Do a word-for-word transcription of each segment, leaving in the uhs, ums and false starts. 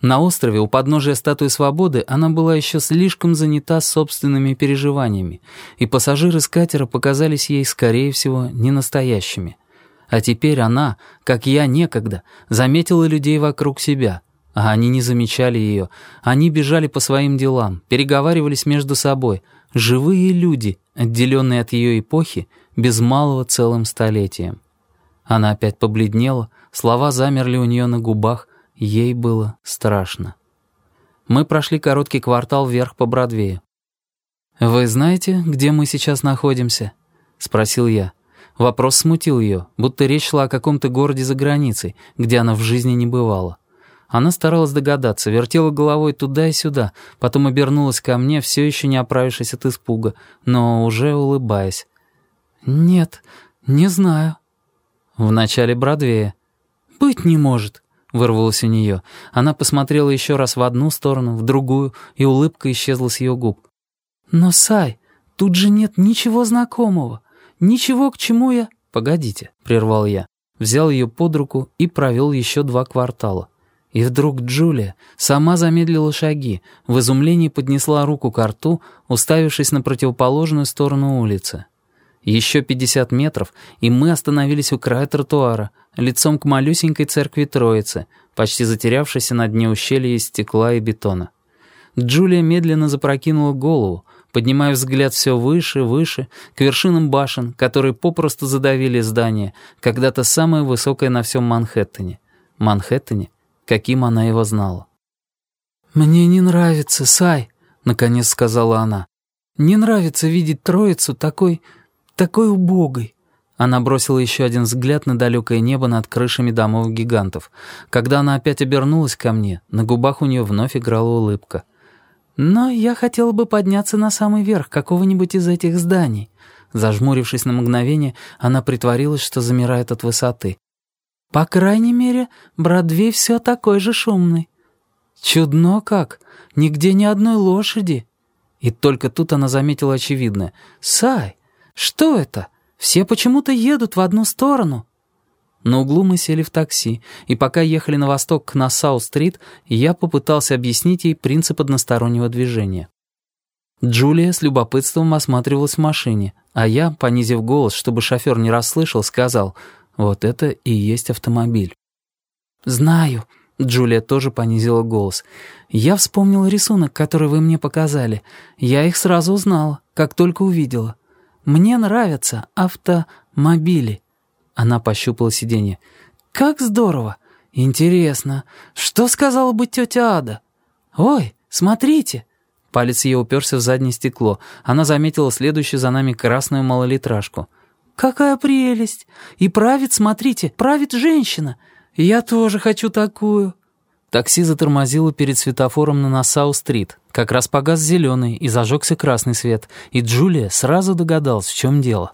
На острове у подножия статуи Свободы она была еще слишком занята собственными переживаниями, и пассажиры с катера показались ей, скорее всего, не настоящими. А теперь она, как я некогда, заметила людей вокруг себя, а они не замечали ее. Они бежали по своим делам, переговаривались между собой. Живые люди, отделенные от ее эпохи, без малого целым столетием. Она опять побледнела, слова замерли у нее на губах, ей было страшно. Мы прошли короткий квартал вверх по Бродвею. «Вы знаете, где мы сейчас находимся?» — спросил я. Вопрос смутил ее, будто речь шла о каком-то городе за границей, где она в жизни не бывала. Она старалась догадаться, вертела головой туда и сюда, потом обернулась ко мне, все еще не оправившись от испуга, но уже улыбаясь. «Нет, не знаю». «В начале Бродвея». «Быть не может», — вырвалось у нее. Она посмотрела еще раз в одну сторону, в другую, и улыбка исчезла с ее губ. «Но, Сай, тут же нет ничего знакомого. Ничего, к чему я...» «Погодите», — прервал я. Взял ее под руку и провел еще два квартала. И вдруг Джулия сама замедлила шаги, в изумлении поднесла руку ко рту, уставившись на противоположную сторону улицы. Еще пятьдесят метров, и мы остановились у края тротуара, лицом к малюсенькой церкви Троицы, почти затерявшейся на дне ущелья из стекла и бетона. Джулия медленно запрокинула голову, поднимая взгляд все выше, выше, к вершинам башен, которые попросту задавили здание, когда-то самое высокое на всем Манхэттене. Манхэттене, каким она его знала. «Мне не нравится, Сай», — наконец сказала она. «Не нравится видеть Троицу такой... такой убогой». Она бросила еще один взгляд на далекое небо над крышами домов-гигантов. Когда она опять обернулась ко мне, на губах у нее вновь играла улыбка. «Но я хотела бы подняться на самый верх какого-нибудь из этих зданий». Зажмурившись на мгновение, она притворилась, что замирает от высоты. «По крайней мере, Бродвей все такой же шумный». «Чудно как! Нигде ни одной лошади». И только тут она заметила очевидное. «Сай, что это? Все почему-то едут в одну сторону». На углу мы сели в такси, и пока ехали на восток к Нассау-стрит, я попытался объяснить ей принцип одностороннего движения. Джулия с любопытством осматривалась в машине, а я, понизив голос, чтобы шофер не расслышал, сказал: «Вот это и есть автомобиль». «Знаю», — Джулия тоже понизила голос. «Я вспомнила рисунок, который вы мне показали. Я их сразу узнала, как только увидела. Мне нравятся автомобили». Она пощупала сиденье. «Как здорово! Интересно, что сказала бы тетя Ада? Ой, смотрите!» Палец ее уперся в заднее стекло. Она заметила следующую за нами красную малолитражку. «Какая прелесть! И правит, смотрите, правит женщина! Я тоже хочу такую!» Такси затормозило перед светофором на Нассау-стрит. Как раз погас зеленый и зажегся красный свет, и Джулия сразу догадалась, в чем дело.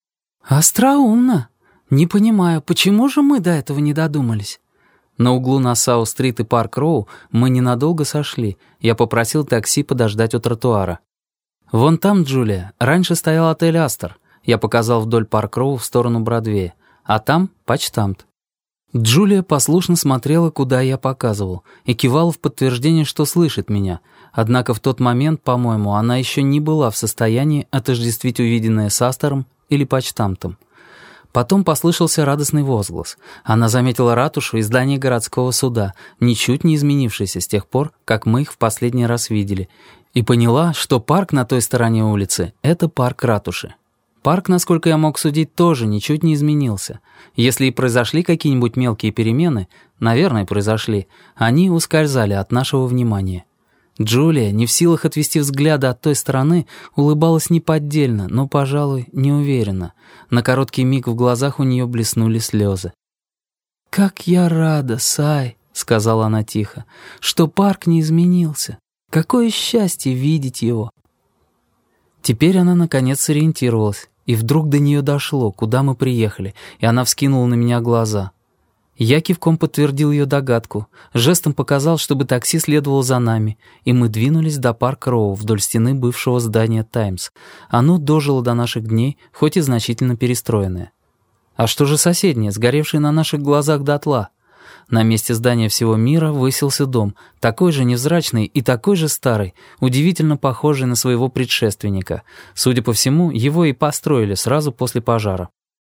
«Остроумно! Не понимаю, почему же мы до этого не додумались?» На углу Нассау-стрит и Парк-Роу мы ненадолго сошли. Я попросил такси подождать у тротуара. «Вон там, Джулия, раньше стоял отель «Астор». Я показал вдоль Парк-Роу в сторону Бродвея. А там почтамт. Джулия послушно смотрела, куда я показывал, и кивала в подтверждение, что слышит меня. Однако в тот момент, по-моему, она еще не была в состоянии отождествить увиденное с «Астором» или почтамтом. Потом послышался радостный возглас. Она заметила ратушу и здание городского суда, ничуть не изменившиеся с тех пор, как мы их в последний раз видели, и поняла, что парк на той стороне улицы — это парк ратуши. Парк, насколько я мог судить, тоже ничуть не изменился. Если и произошли какие-нибудь мелкие перемены, наверное, произошли, они ускользали от нашего внимания. Джулия, не в силах отвести взгляда от той стороны, улыбалась неподдельно, но, пожалуй, неуверенно. На короткий миг в глазах у нее блеснули слезы. «Как я рада, Сай», — сказала она тихо, — «что парк не изменился. Какое счастье видеть его». Теперь она, наконец, сориентировалась, и вдруг до нее дошло, куда мы приехали, и она вскинула на меня глаза. Я кивком подтвердил ее догадку, жестом показал, чтобы такси следовало за нами, и мы двинулись до Парк-Роу вдоль стены бывшего здания «Таймс». Оно дожило до наших дней, хоть и значительно перестроенное. А что же соседнее, сгоревшее на наших глазах дотла? На месте здания всего мира высился дом, такой же невзрачный и такой же старый, удивительно похожий на своего предшественника. Судя по всему, его и построили сразу после пожара.